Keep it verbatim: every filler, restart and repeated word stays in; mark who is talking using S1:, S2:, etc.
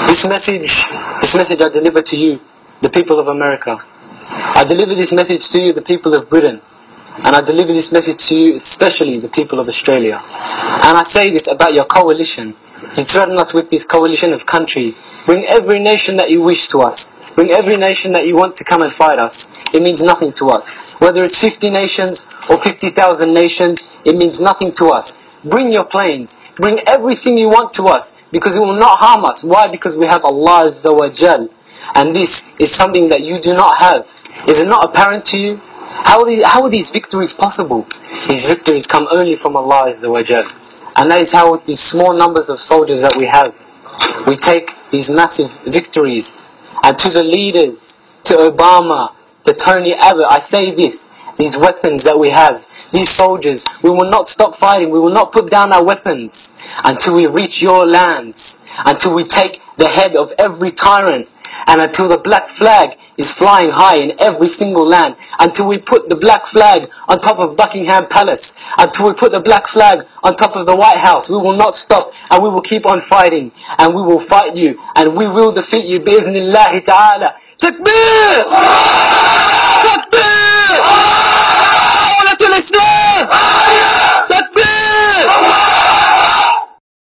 S1: This message, this message I deliver to you, the people of America. I deliver this message to you, the people of Britain. And I deliver this message to you, especially the people of Australia. And I say this about your coalition. You threaten us with this coalition of countries. Bring every nation that you wish to us. Bring every nation that you want to come and fight us. It means nothing to us. Whether it's fifty nations or fifty thousand nations, it means nothing to us. Bring your planes. Bring everything you want to us, because it will not harm us. Why? Because we have Allah Azza wa Jal. And this is something that you do not have. Is it not apparent to you? How are, these, how are these victories possible? These victories come only from Allah Azza wa Jal. And that is how, with these small numbers of soldiers that we have, we take these massive victories. And to the leaders, to Obama, to Tony Abbott, I say this: these weapons that we have, these soldiers, we will not stop fighting. We will not put down our weapons until we reach your lands, until we take the head of every tyrant, and until the black flag is flying high in every single land, until we put the black flag on top of Buckingham Palace, until we put the black flag on top of the White House. We will not stop, and we will keep on fighting, and we will fight you, and we will defeat you, bi'idhnillahi ta'ala. Takbir!